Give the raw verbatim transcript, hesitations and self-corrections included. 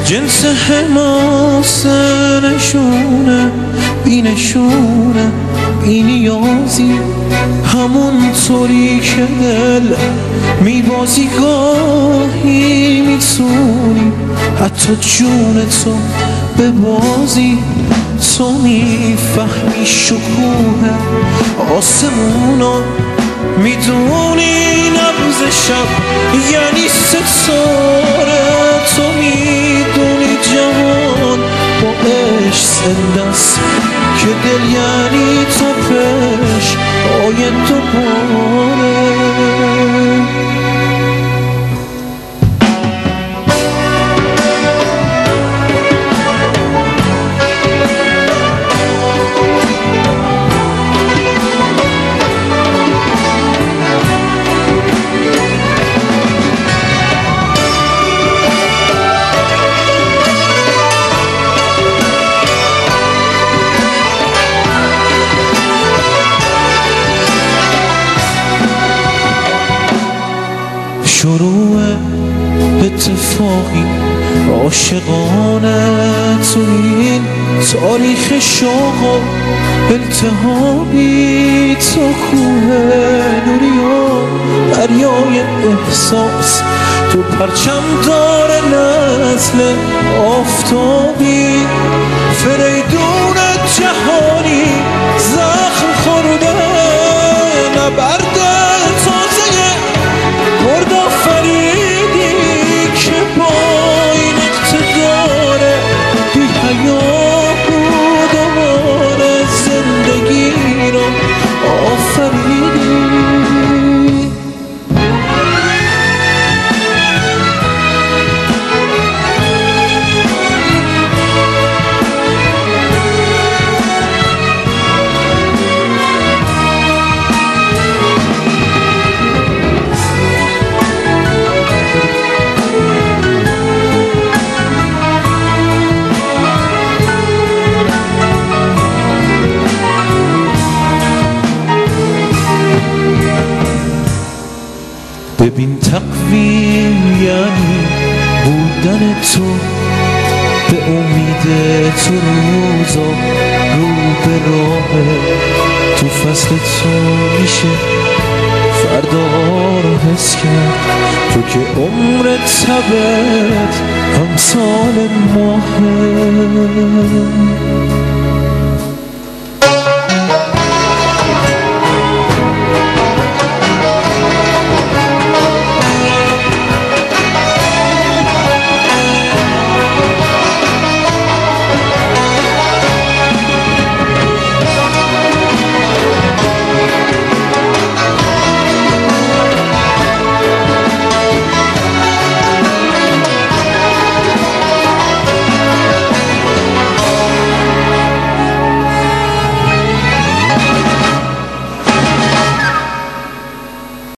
جنس حماسه نشونه بی نشونه بی نیازی، همون طوری که دل میبازی گاهی میتونی حتی جون تو به بازی. تو میفهمی شکوه آسمونا، میدونی نبض شب یعنی ستاره، تو میدونی جهان با عشق زنده است که دل یعنی تپش آید دوباره. شروع اتفاقی عاشقانه تو این تاریخ شوق و التهابی، تو کوه نوری و دریای احساس، تو پرچم دار نسل آفتابی، فریدون جهانی زخم خورده نبرد تازه مرد آفریدی که با این اقتدار بی حیا بود دوباره زندگی رو آفریدی. ببین تقویم یعنی بودن تو، به امید تو روزا رو به راه، تو فصل تو میشه فردا رو حس کرد، تو که عمرت تبت همسال ماهه.